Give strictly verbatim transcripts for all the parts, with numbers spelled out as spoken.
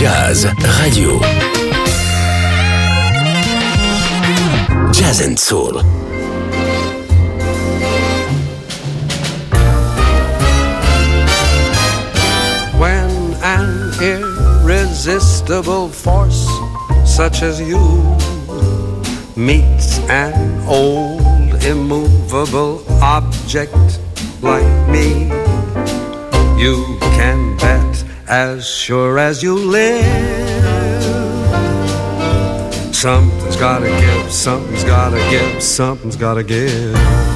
Jazz Radio. Jazz and Soul. When an irresistible force such as you meets an old immovable object like me, you can bet as sure as you live, something's gotta give, something's gotta give, something's gotta give.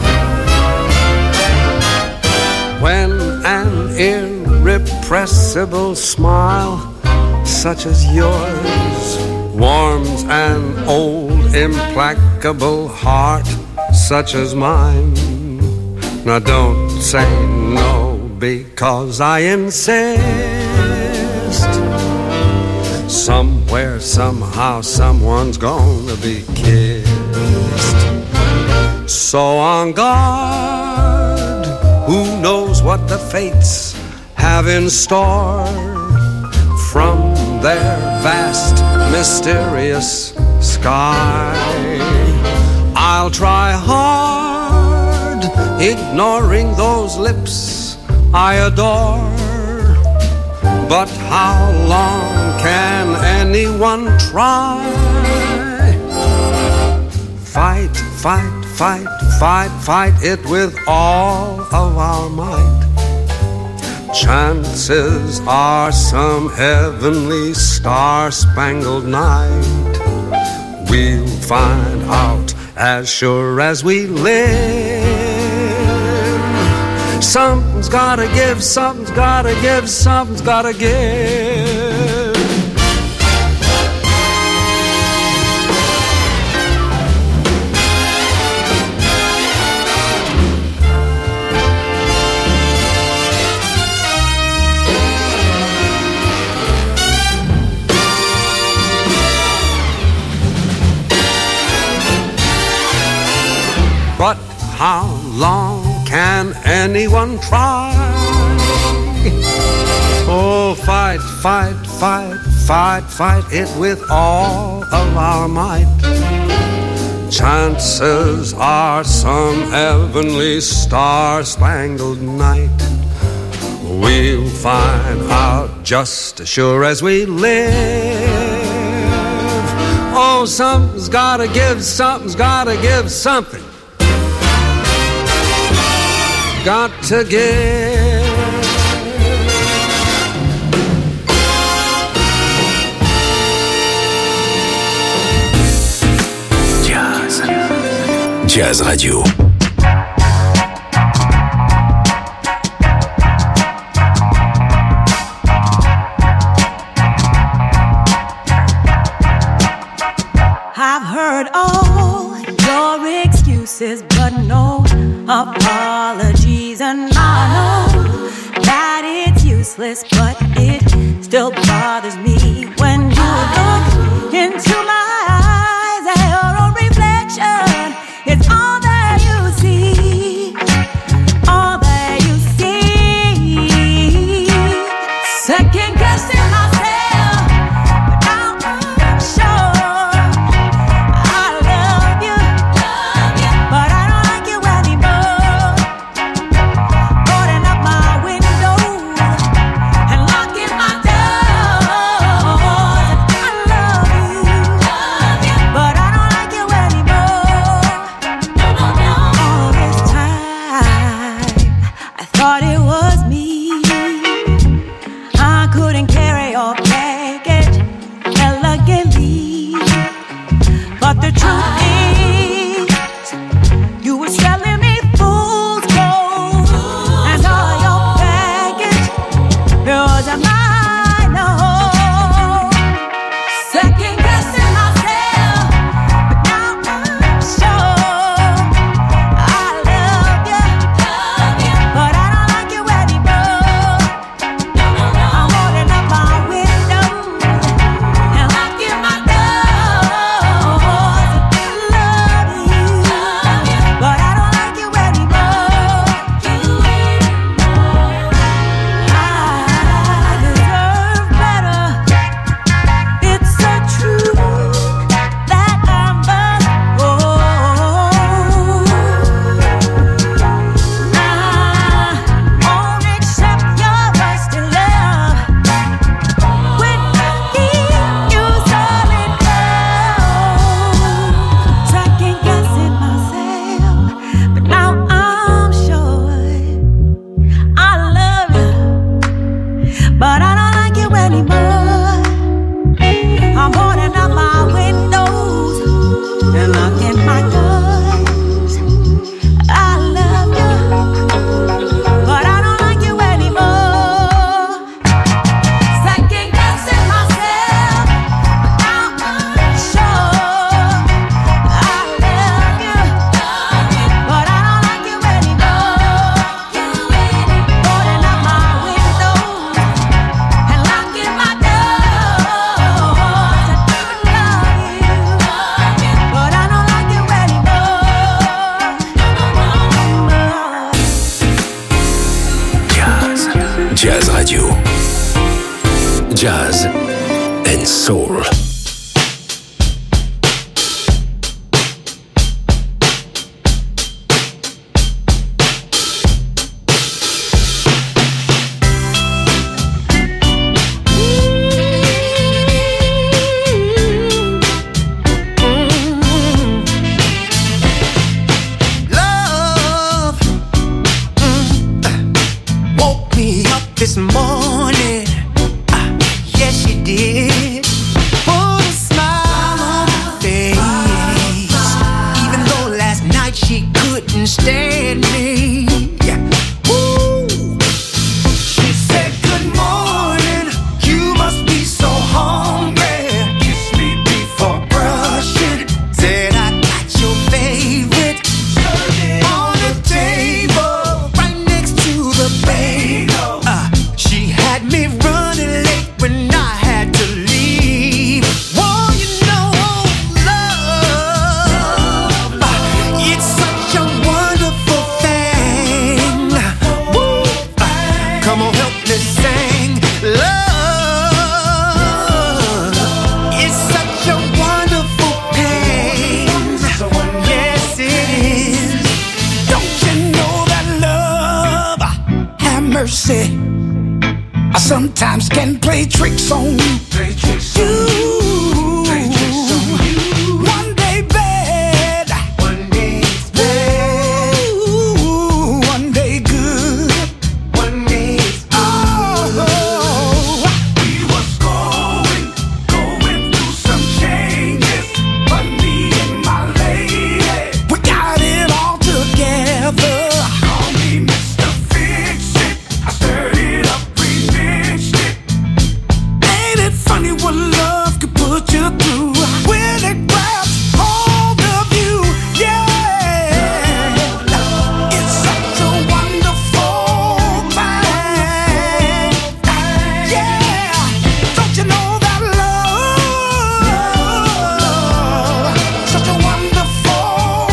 When an irrepressible smile such as yours warms an old implacable heart such as mine, now don't say no, because I insist. Somewhere, somehow, someone's gonna be kissed. So on guard, who knows what the fates have in store from their vast, mysterious sky. I'll try hard, ignoring those lips I adore, but how long can anyone try? Fight, fight, fight, fight, fight it with all of our might. Chances are some heavenly star-spangled night we'll find out as sure as we live. Something's gotta give, something's gotta give, something's gotta give. But how long can anyone try? Oh, fight, fight, fight, fight, fight it with all of our might. Chances are some heavenly star-spangled night we'll find out just as sure as we live. Oh, something's gotta give, something's gotta give, something got to give. Jazz. Jazz Radio. I've heard all your excuses, but no apologies, and I know that it's useless, but it still bothers me when you look into my eyes and your own reflection is all that you see, all that you see. Second guessing myself, but now I'm sure I love you, love you, but I don't like you anymore. Boarding up my windows and locking my doors. I love you, love you, but I don't like you anymore. No, no, no. All this time I thought it was me. I couldn't carry your package elegantly, but the truth is you were selling me fool's gold, and all your baggage was a minor. Second guessing myself, but now I'm sure I love you, love you, but I don't like you anymore. I'm holding up my window anymore. I'm boarding up my windows and locking my doors. I love you, but I don't like you anymore. Second guessing myself, I'm unsure. I love you, but I don't like you anymore. Boarding up my windows and locking my doors. I do love you, but I don't like you anymore. Jazz. Jazz Radio. Jazz and Soul. Love mm, woke me up this morning. Ah, yes, she did. Put a smile on her face, even though last night she couldn't stand me. Woo. She said, "Good morning. You must be so hungry. Kiss me before brushing." Said, "I got your favorite on the table, right next to the bed." Uh, she had me running late when I had to leave. Whoa, you know, love, uh, it's such a wonderful thing. Woo, uh, come on, help me sing. Love, it's such a wonderful pain. Yes, it is. Don't you know that love, have mercy, I sometimes can play tricks on you. One day bad, one day it's bad. Ooh, one day good, one day it's oh. We was going, going through some changes, but me and my lady, we got it all together. Call me Mister Fix-It. I stirred it up, remixed it. Ain't it funny what love could put you through when it grabs hold of you? Yeah, it's such a wonderful thing. Yeah, don't you know that love, such a wonderful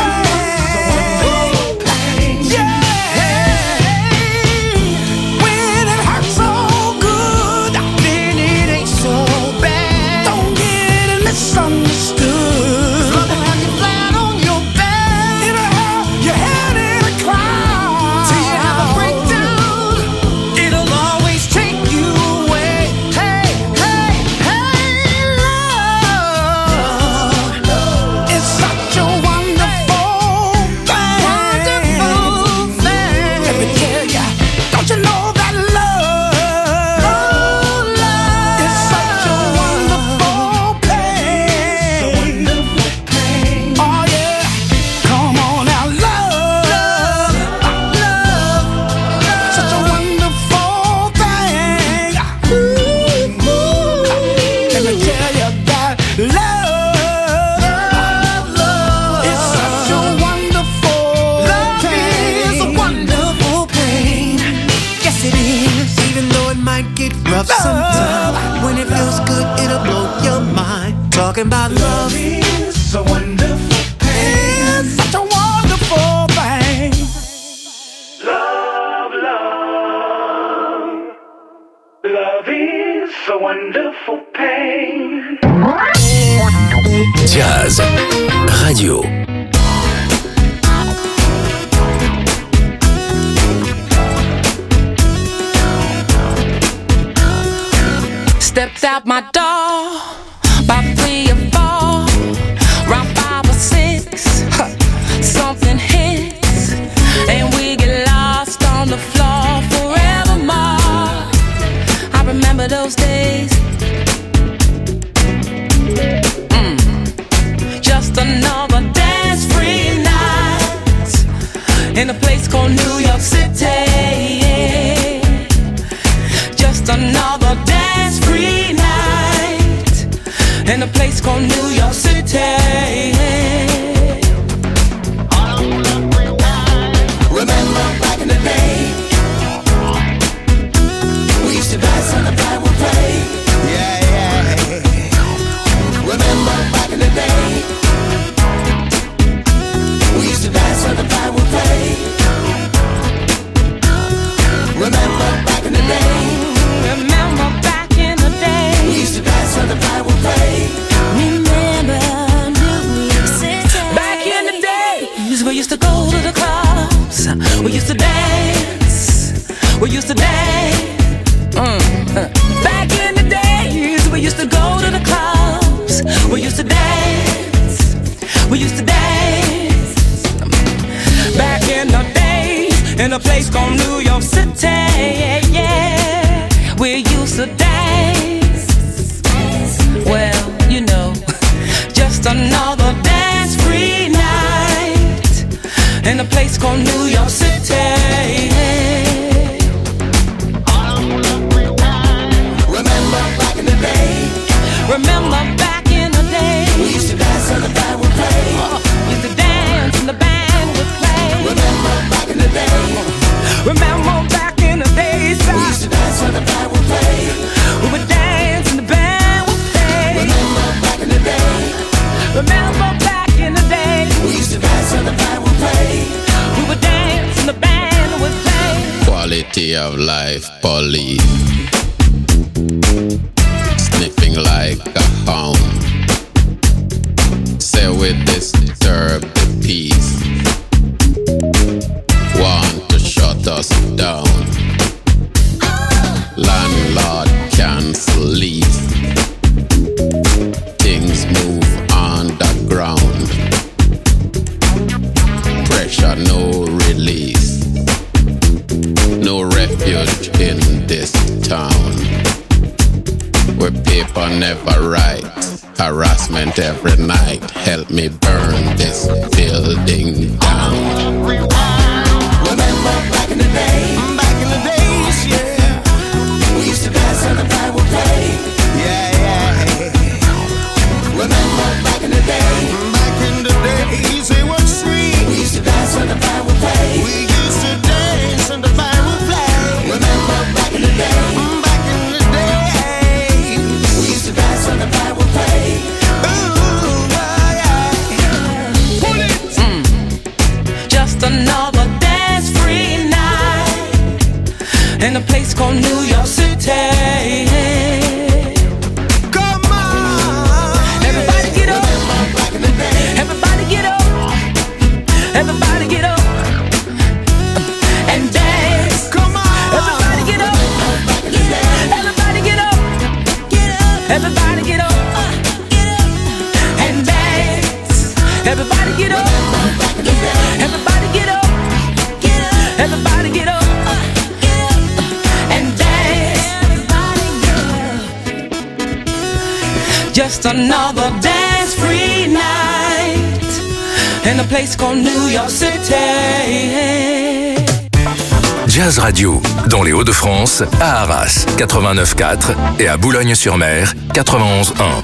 thing. Yeah, when it hurts so good, then it ain't so bad. Don't get it misunderstood. Love will have you flat on your back. It'll have your head in a cloud till you have a breakdown. It'll always take you away. Hey, hey, hey, love, it's such a wonderful thing. Wonderful thing. Let me tell ya, don't you know that love, love is such a wonderful pain. Oh yeah, come on now, love, love, such a wonderful thing. Ooh, let me tell you that love, love is such a wonderful thing. Love is a wonderful pain. Yes, it is. Even though it might get rough sometimes, when it feels good, it'll blow your mind. Talking about love is a wonderful pain. It's such a wonderful thing. Love, love, love is a wonderful pain. Jazz Radio. Stepped out my door, about three or four, round five or six, huh, something hits, and we get lost on the floor forevermore. I remember the those days. Mm. Just another dance-free night in a place called New York City. Just another dance-free night in a place called New York City. Remember back in the day, we used to dance on the Bible play. Yeah, yeah. Remember back in the day, we used to dance on the Bible play. Remember back in the day, Remember back in the day, we used to dance on the Bible play. Remember New York City. back in the days, we used to go to the clubs. We used to dance. We used to dance. Mm. uh. Back in the days, we used to go to the clubs. We used to dance. We used to dance. Back in the days, in a place called New York City. Yeah, yeah. We used to dance. Well, you know, just another dance-free night in a place called New York City. Remember back in the day, Remember back in the day, we used to dance on the Bible play. uh, used to dance and the band would play. Remember back in the day, Remember back in the days, we used to dance on the Bible play. we would dance and the band would play. Remember back in the day, Remember back in the day, we used to dance on the Bible play. we would dance and the band would play. Quality of life police, sniffing like a hound. Say we disturb the peace, want to shut us down. Landlord cancel lease, things move underground. Pressure no release, no refuge in this town. Where paper never write, harassment every night. Help me burn this building down. Remember back in the day, back in the days, yeah. We used to dance on the Bible play. Yeah, yeah. Remember back in the day, back in the days, it was free. We used to dance on the Bible play. We used to dance on the Bible play. Remember back in the day, back in the day, we used to dance on the Bible play. Ooh, yeah. Pull it. Mm. Just another dance-free night in a place called New York City. Come on. Everybody get up. Back in the day. Everybody get up. Everybody get up and dance. Come on. Everybody get up. Everybody get up. Everybody get up and dance. Everybody get up. Everybody get up. Everybody get up and dance. Just another dance-free night in a place called New York City. Jazz Radio, dans les Hauts-de-France, à Arras, quatre-vingt-neuf quatre et à Boulogne-sur-Mer, quatre-vingt-onze un.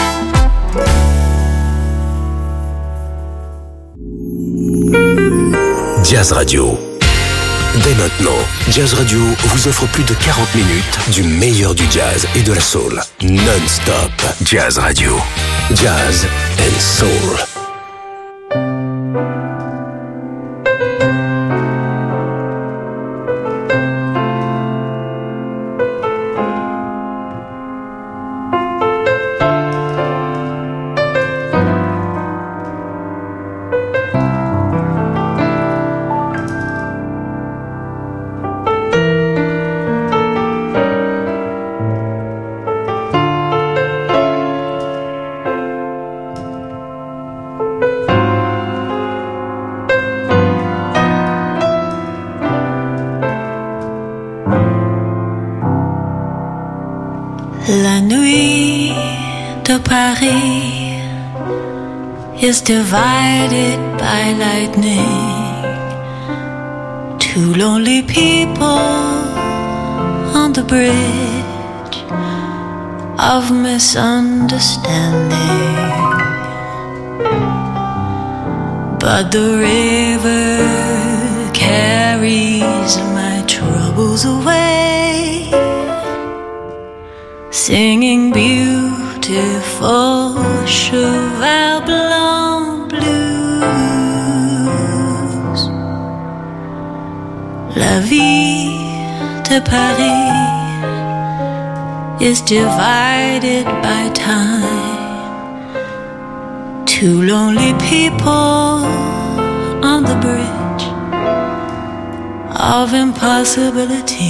Jazz Radio. Dès maintenant, Jazz Radio vous offre plus de quarante minutes du meilleur du jazz et de la soul. Non-stop. Jazz Radio. Jazz and Soul. La nuit de Paris is divided by lightning. Two lonely people on the bridge of misunderstanding. But the river carries my troubles away, singing beautiful Cheval Blanc blues. La vie de Paris is divided by time. Two lonely people on the bridge of impossibility.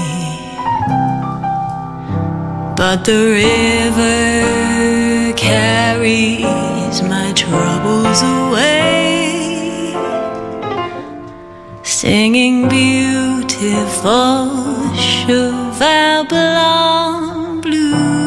But the river carries my troubles away, singing beautiful Cheval Blanc blues.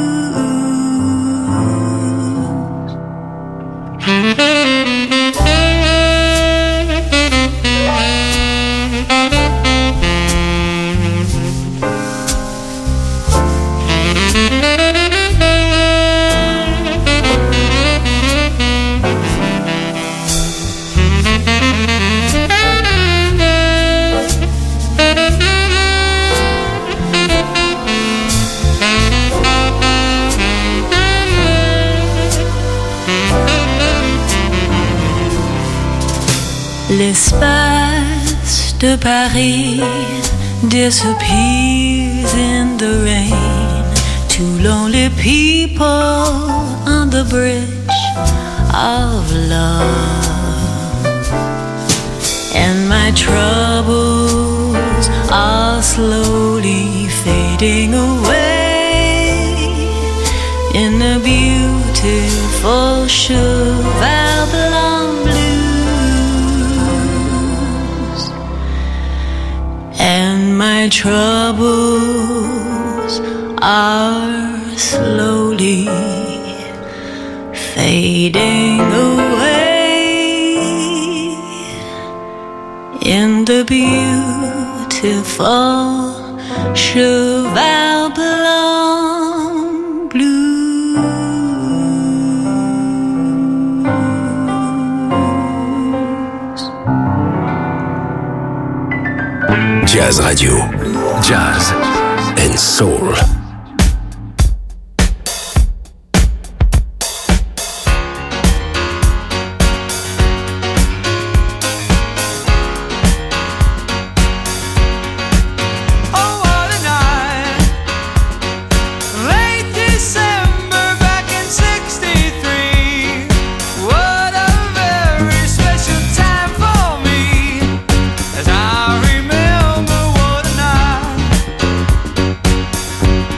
L'espace de Paris disappears in the rain. Two lonely people on the bridge of love, and my troubles are slowly fading away in a beautiful Cheval Blanc blue. And my troubles are slowly fading away in the beautiful Cheval Blanc blues. Jazz Radio, Jazz and Soul. As I remember what a night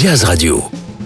Jazz Radio.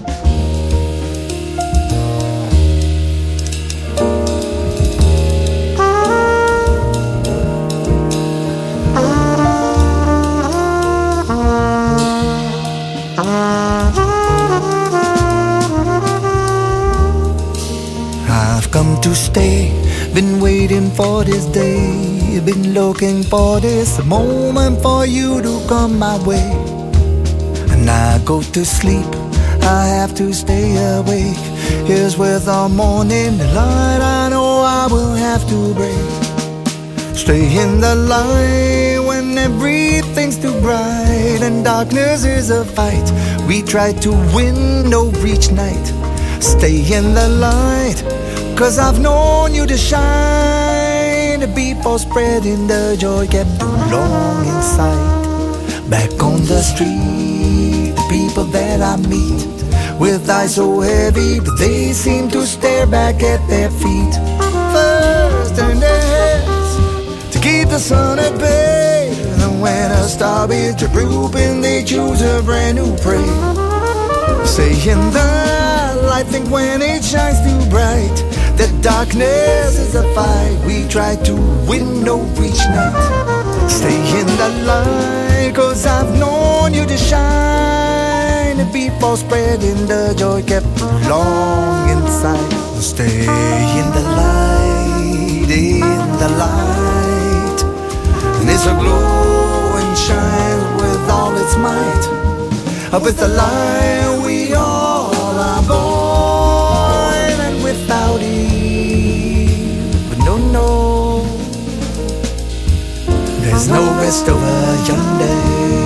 I've come to stay, been waiting for this day, been looking for this moment for you to come my way. And I go to sleep, I have to stay awake. Here's where the morning light, I know I will have to break. Stay in the light when everything's too bright and darkness is a fight. We try to win, no reach night. Stay in the light, cause I've known you to shine before spreading the joy kept too long inside. Back on the street, the people that I meet with eyes so heavy, but they seem to stare back at their feet. First turn their heads to keep the sun at bay, and when a star begins to drooping, they choose a brand new prey. Stay in the light, think when it shines too bright, that darkness is a fight. We try to win, no reach night. Stay in the light, cause I've known you to shine before spreading the joy kept too long inside. Stay in the light, in the light, and it's a glow and shines with all its might. With the light we all are born, and without it, but no, no, there's no rest over yonder.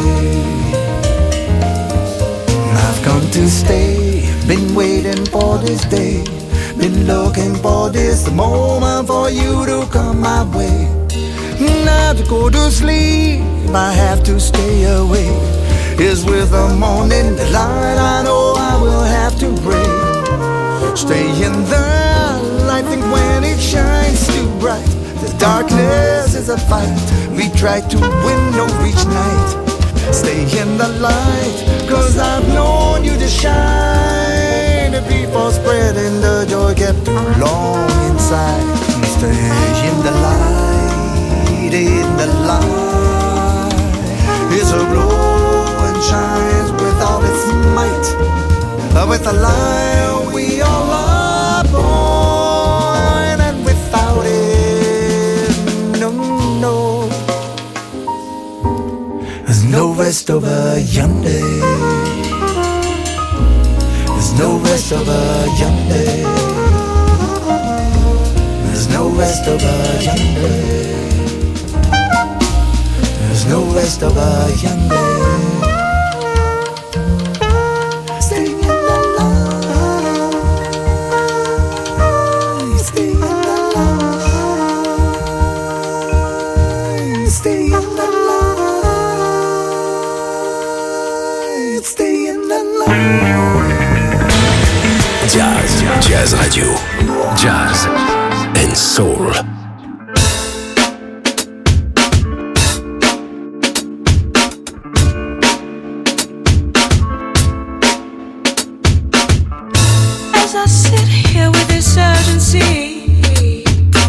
I've come to stay, been waiting for this day, been looking for this moment for you to come my way. Now to go to sleep, I have to stay awake. Is with the morning the light, I know I will have to break. Stay in the light, think when it shines too bright, the darkness is a fight. We try to win, no reach night. Stay in the light, cause I've known you to shine before spreading the joy kept too long inside. Stay in the light, in the light, it's a glow shines with all its might. With the light we all are born, and without it, no, no, there's no rest over yonder. There's no rest over yonder. There's no rest over yonder. There's no rest over yonder. Jazz, Jazz Radio, Jazz and Soul. As I sit here with this urgency,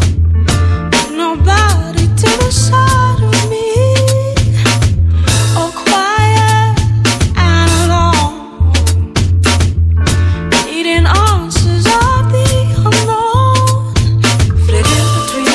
nobody to the side of me, all quiet and alone, needing answers of the unknown, flitting between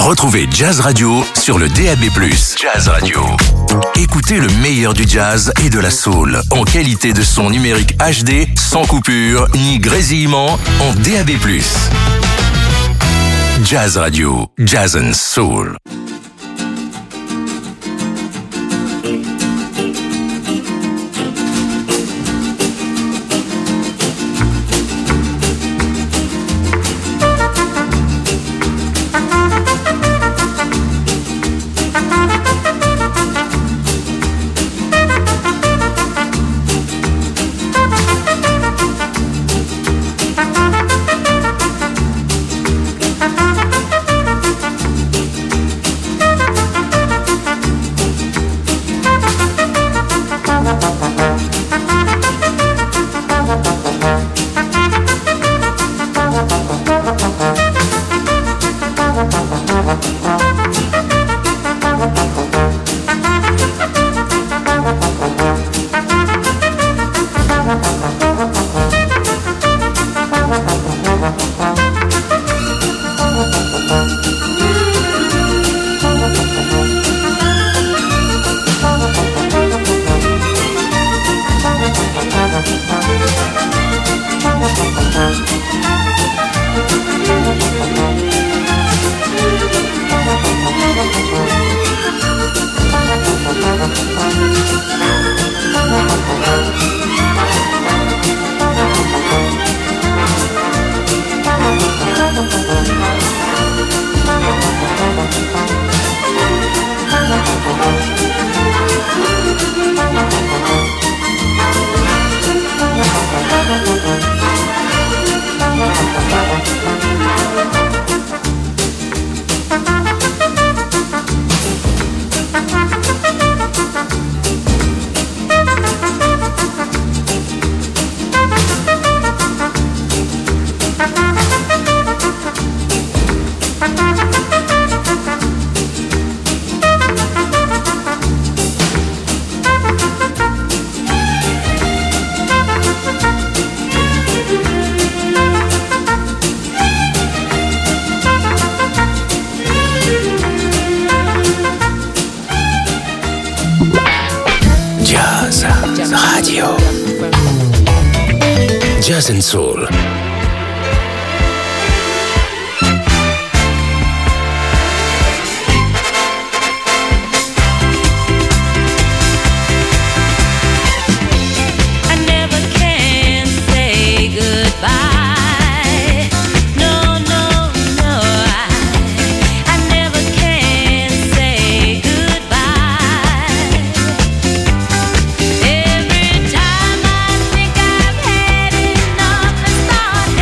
Retrouvez Jazz Radio sur le D A B plus. Jazz Radio. Écoutez le meilleur du jazz et de la soul en qualité de son numérique H D, sans coupure ni grésillement, en D A B plus. Jazz Radio, Jazz and Soul. Jazz and Soul. Every time I think I've had enough and start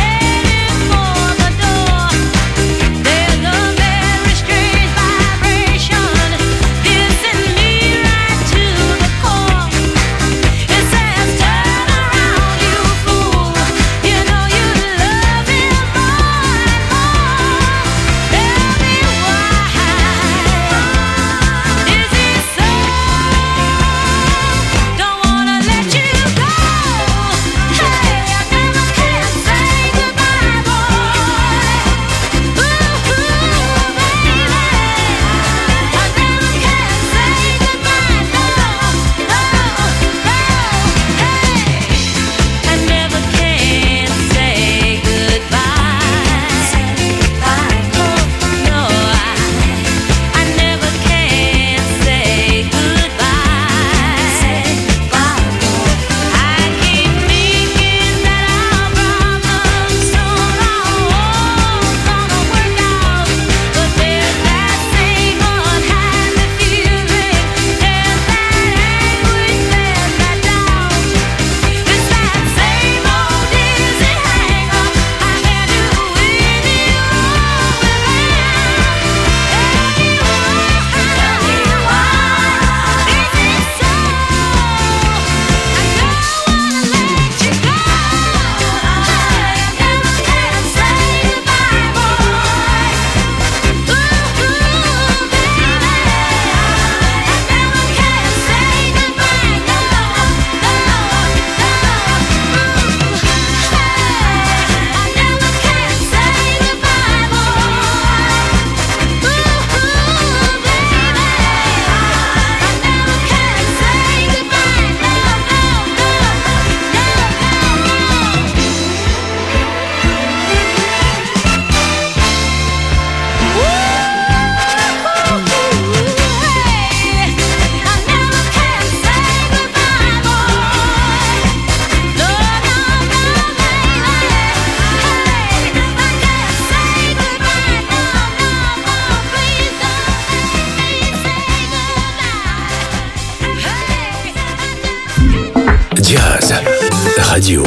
Radio.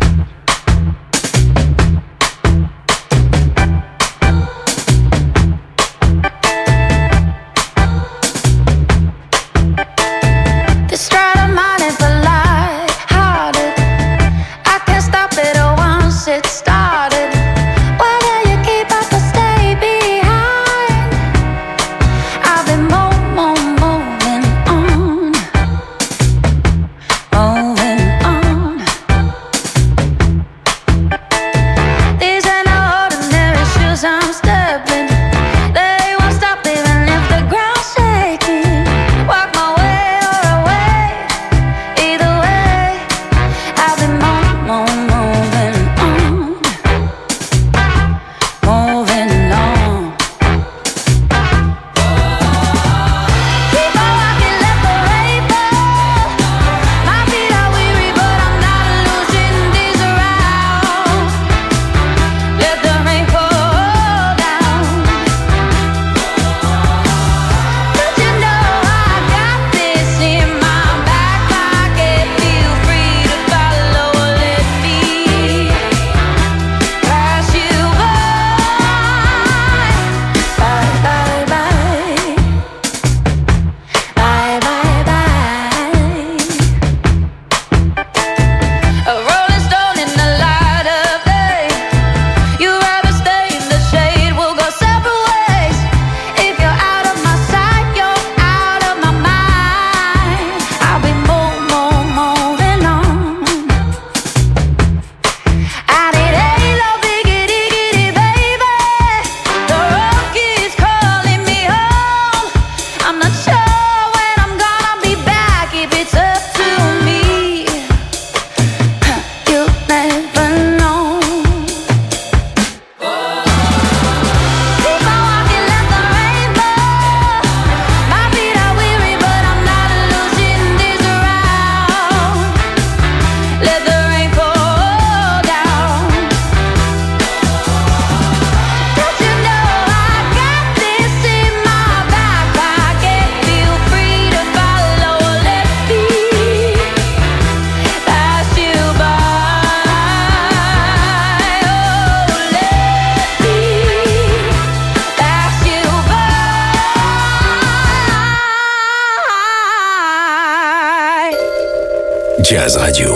Jazz Radio.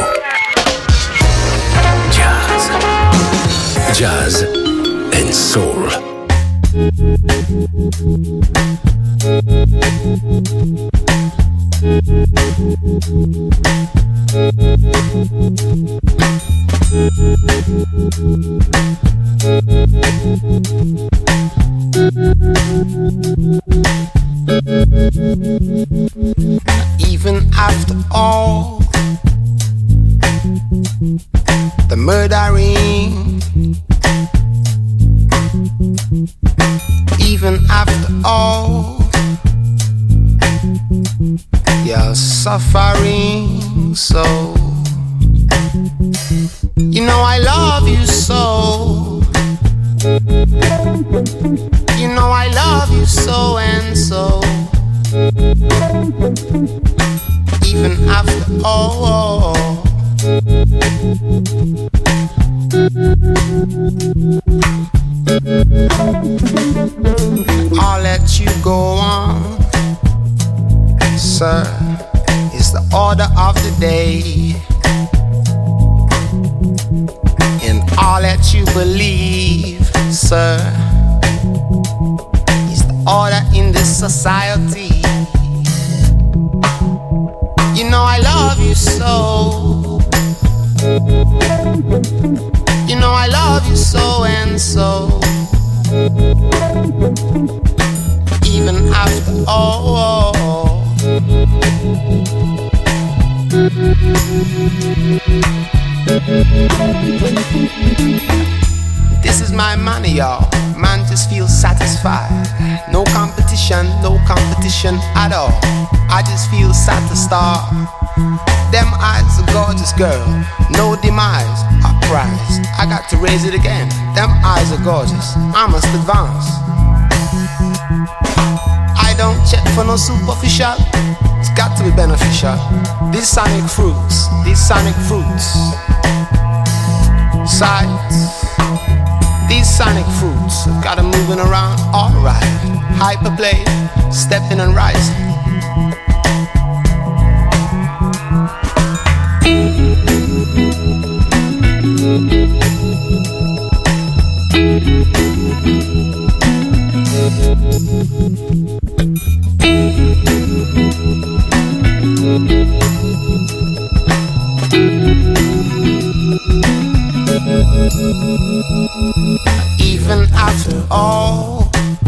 Jazz. Jazz and Soul. Even after all the murdering, even after all your suffering, so you know I love you so, you know I love you so and so. Even after all, I'll let you go on, sir, is the order of the day. And I'll let you believe, sir, is the order in this society. You know I love you so, you know I love you so and so. Even after all, this is my money, y'all. Man just feels satisfied. No competition, no competition at all. I just feel satisfied. Them eyes, a gorgeous girl. No demise, a prize. I got to raise it again. Them eyes are gorgeous. I must advance. I don't check for no superficial. It's It's got to be beneficial. These sonic fruits, these sonic fruits, sides, these sonic fruits have got them moving around alright. Hyperplay, stepping and rising. Even after all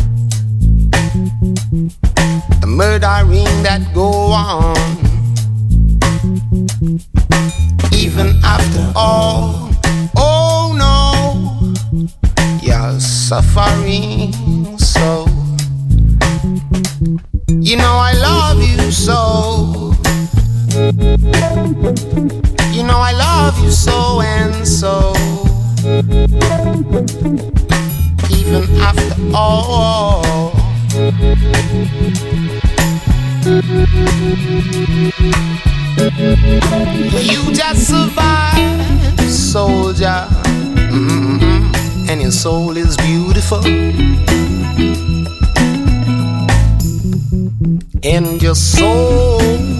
the murdering that go on, even after all, oh no, you're suffering so. You know I love you so. You know I love you so and so. Even after all, you just survived, soldier. Mm-mm-mm. And your soul is beautiful, and your soul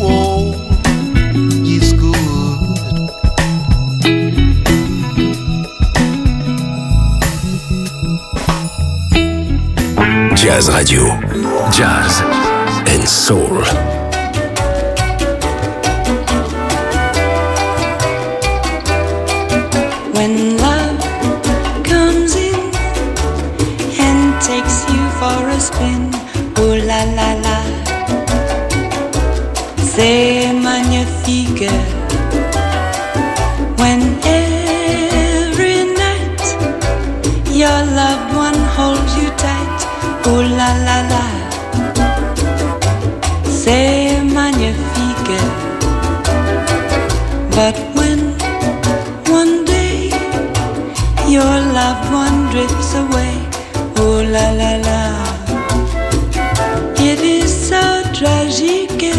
is good. Jazz Radio, Jazz and Soul. When love comes in and takes you for a spin, oh la la la, c'est magnifique. When every night your loved one holds you tight, oh la la la, c'est magnifique. But when one day your loved one drifts away, oh la la la, it is so tragique.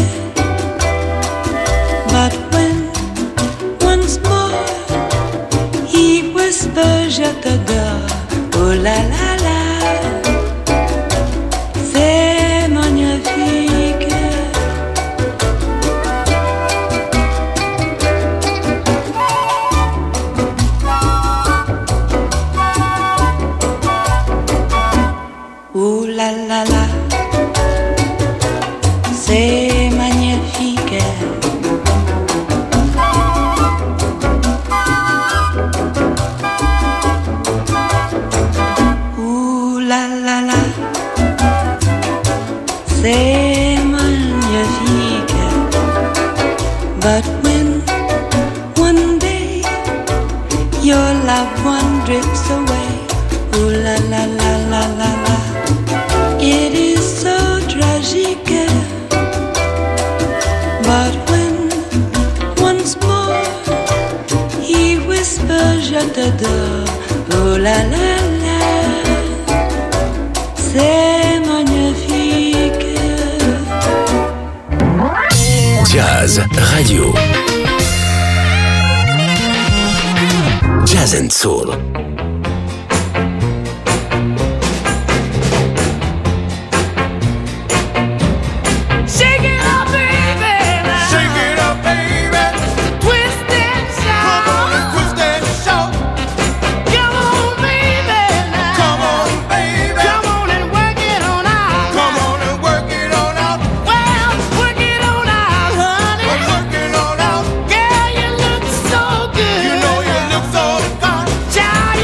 But when once more he whispers je t'adore, oh la la la, c'est magnifique. Oh la la la, c'est magnifique. Oh la la la, c'est magnifique. But when one day your loved one drifts away, oh la la la la la la, it is so tragique. But when once more he whispers je t'adore, oh la la la, c'est magnifique. Jazz Radio, Jazz and Soul. Child,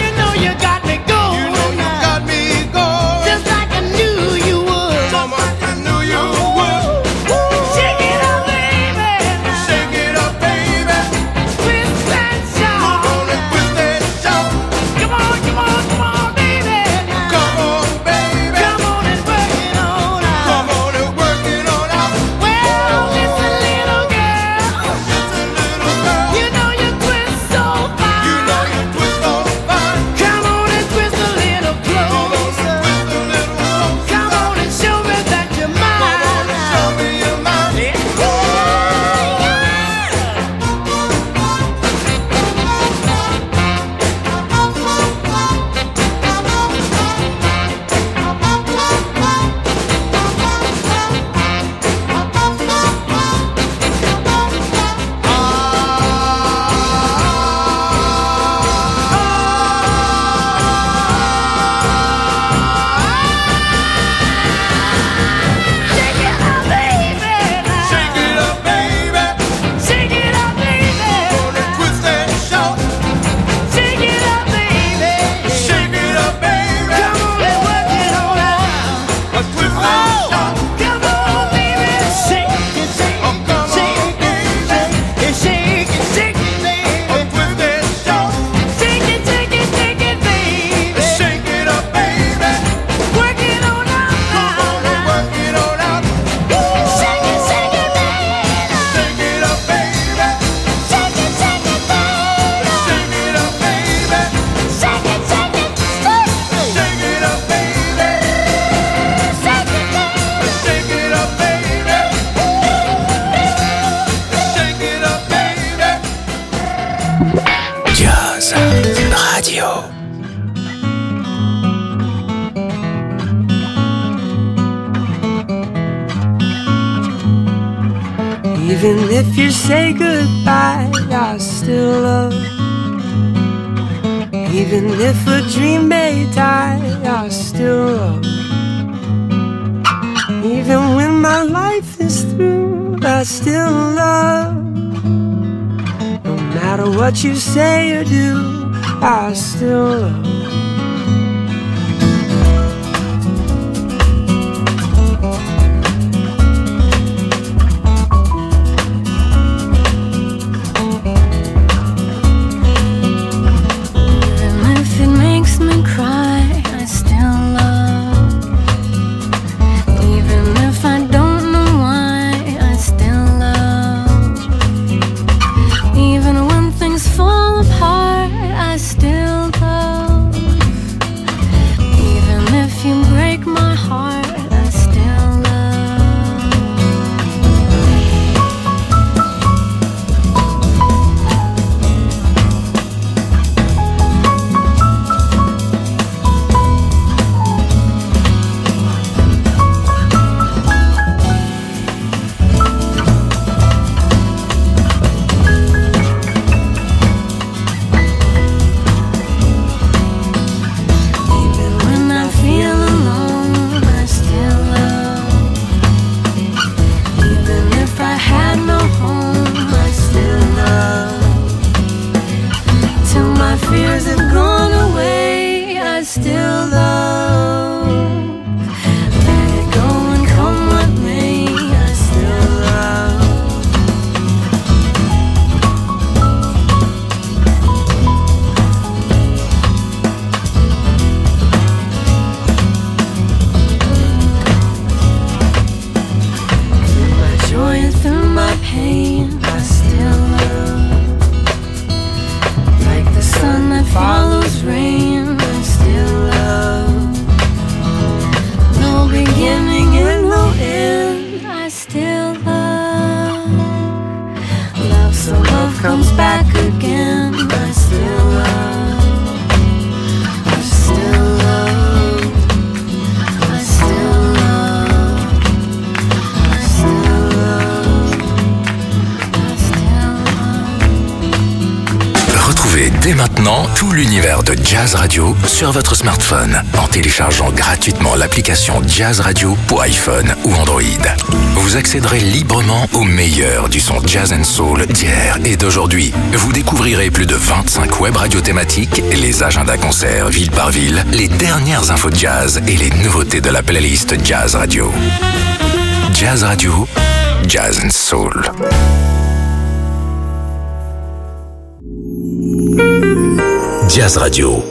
Even if you say goodbye, I still love. Even if a dream may die, I still love. Even when my life is through, I still love. No matter what you say or do, I still love. Tout l'univers de Jazz Radio sur votre smartphone en téléchargeant gratuitement l'application Jazz Radio pour iPhone ou Android. Vous accéderez librement au meilleur du son jazz and soul d'hier et d'aujourd'hui. Vous découvrirez plus de vingt-cinq web radios thématiques, les agendas concerts ville par ville, les dernières infos de jazz et les nouveautés de la playlist Jazz Radio. Jazz Radio, Jazz and Soul. Jazz Radio.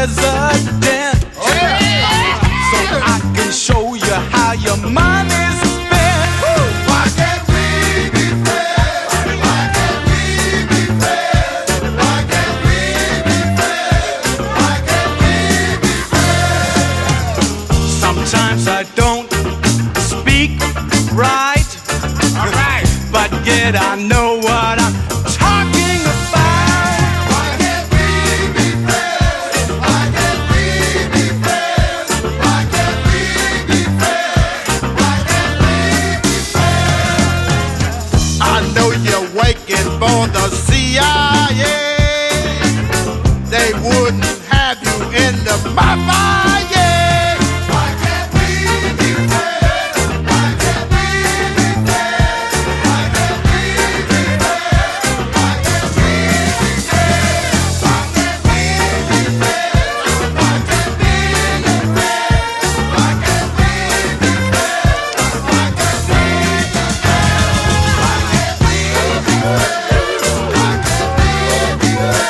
president. Yeah. So I can show you how your money's spent. Why can't we be friends? Why can't we be friends? Why can't we be friends? Why can't we be friends? Sometimes I don't speak right, right, but yet I know what I'm talking about. Why can't we be friends? Why can't we be friends? Why can't we be friends? Why can't we be friends? I know you're working for the C I A. They wouldn't have you in the mafia. Why can't we be friends? Why can't we be friends? Why can't we be friends? Why can't we be friends? Why can't we be friends? Why can't we be friends? Why can't we be friends? Why can't we be friends? Why can't we be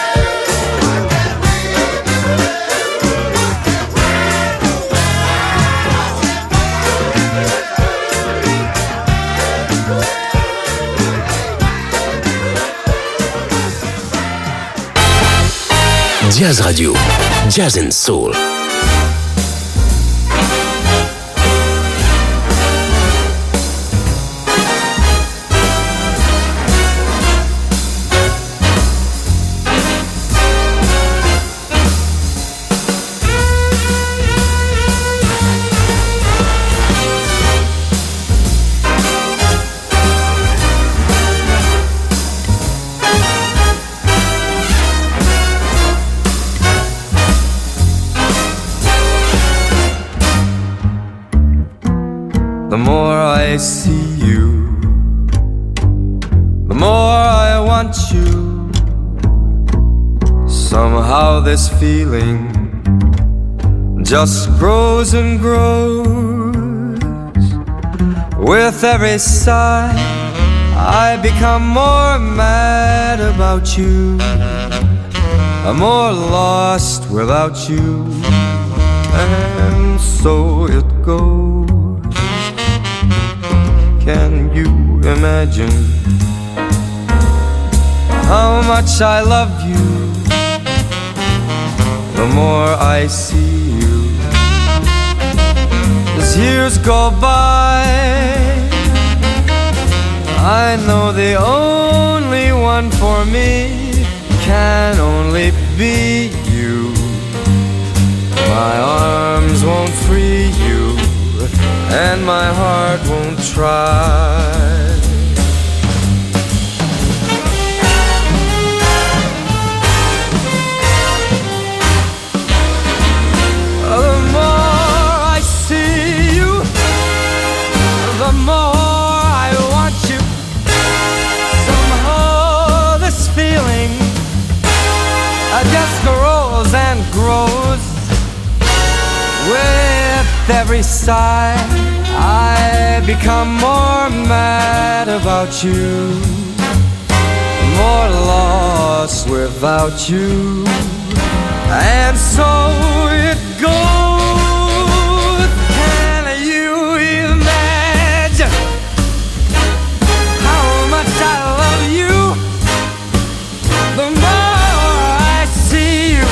Jazz Radio, Jazz and Soul. The more I see you, the more I want you. Somehow this feeling just grows and grows. With every sigh, I become more mad about you. I'm more lost without you, and so it goes. Can you imagine how much I love you? The more I see you, as years go by, I know the only one for me can only be you. My arms won't free you, and my heart won't try. The more I see you, the more I want you. Somehow this feeling just grows and grows. With every sigh, I become more mad about you, more lost without you, and so it goes. Can you imagine how much I love you? The more I see you,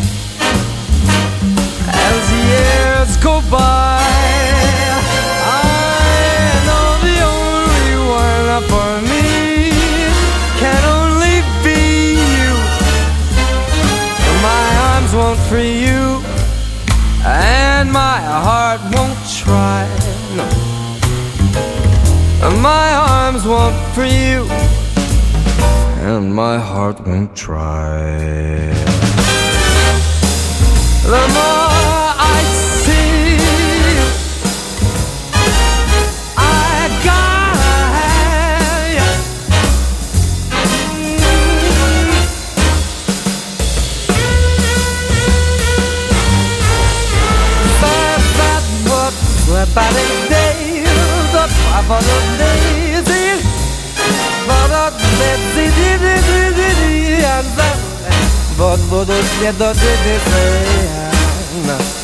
as years go by, for me can only be you. My arms won't free you, and my heart won't try. No, my arms won't free you, and my heart won't try. The more I see you, I got about a day, the pop of the daisy, but a daisy, and the but but the the enough.